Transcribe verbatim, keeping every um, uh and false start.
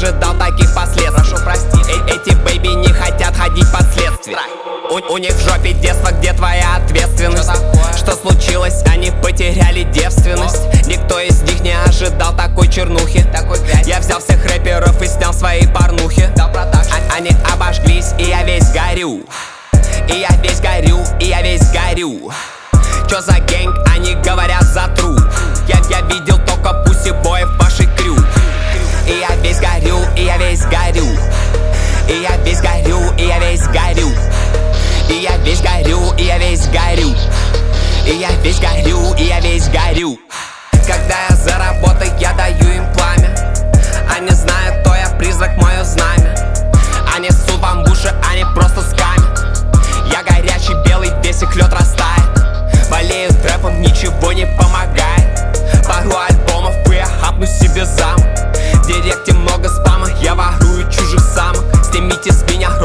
ожидал таких последствий. Прошу простить, э эти бэйби не хотят ходить под следствие. У, у них в жопе детство, где твоя ответственность? Что, что случилось? Они потеряли девственность. О. Никто из них не ожидал такой чернухи, такой Я взял всех рэперов и снял свои порнухи. а, Они обожглись, и я весь горю. И я весь горю, и я весь горю. Чё за гэнг? Они говорят за тру. Я, я видел только пуси боев в вашей крю. И я весь горю, и я весь горю. И я весь горю, и я весь горю. И я весь горю, и я весь горю. И я весь горю, и я весь горю. Когда я за работой, я даю им пламя. Они знают, то я призрак, мое знамя. Они ссут вам в уши, они просто скамят. Я горячий, белый, весь их лед растает. Болеют рэпом, ничего не помогает. Пару альбомов, и я хапну себе замок. В директе много спама, я ворую чужих самок. Снимите с меня